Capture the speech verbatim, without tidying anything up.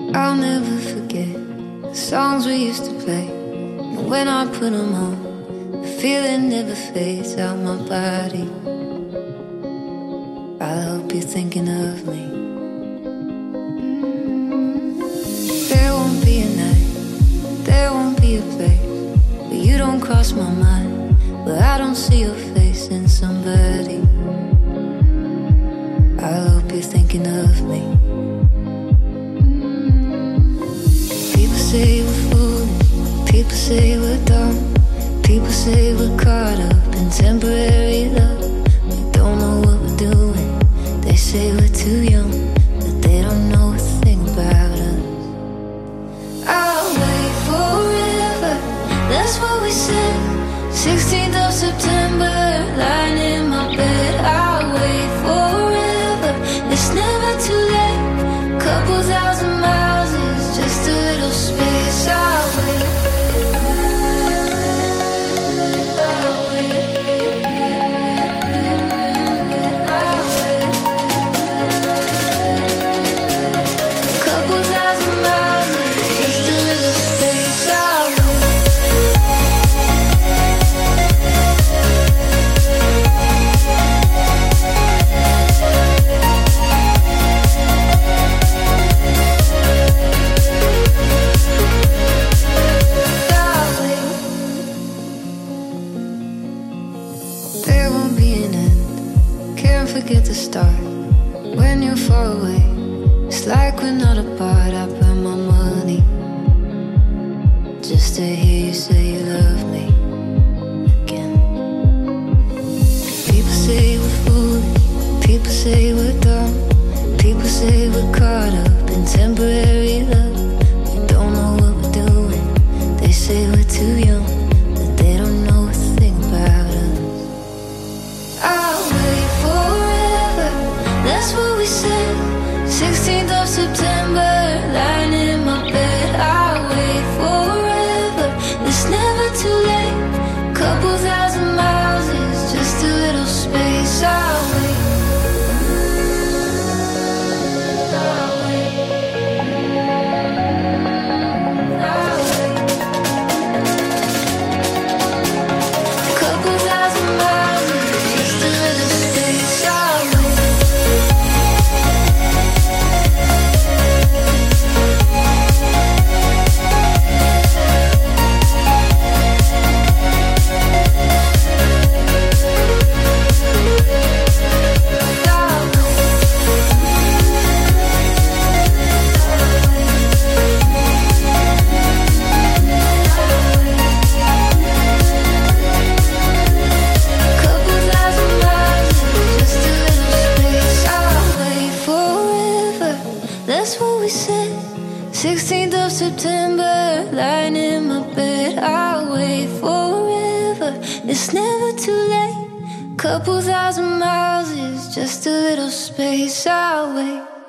I'll never forget the songs we used to play. And when I put them on, the feeling never fades out my body. I hope you're thinking of me. There won't be a night, there won't be a place where you don't cross my mind, where I don't see your face in somebody. I hope you're thinking of me. People say we're foolish, people say we're dumb, people say we're caught up in temporary love. We don't know what we're doing, they say we're too young, but they don't know a thing about us. I'll wait forever, that's what we said. sixteenth of September, lying in my bed. I'll wait forever, it's never too late. Couple thousand miles is just a little space. I'll wait. I'll wait. I'll wait. Couple thousand miles is just a little space. I'll wait. There won't be an end, can't forget to start. When you're far away, it's like we're not apart. I put my money just to hear you say you love me again. People say we're foolish, people say we're dumb, people say we're caught up in temporary love. We don't know what we're doing, they say we're too young, but they don't know a thing about us. I'll wait forever, that's what we said. sixteenth of September, lying in my bed. I'll wait forever, it's never too late. Couple thousand miles is just a little space. I'll wait. I'll wait. I'll wait. Couple thousand miles is just a little space. I'll wait. Couple thousand miles is just a little space. I'll wait forever, that's what we said. sixteenth of September, lying in my bed. I'll wait forever, it's never too late. Couple thousand miles is just a little space. I'll wait.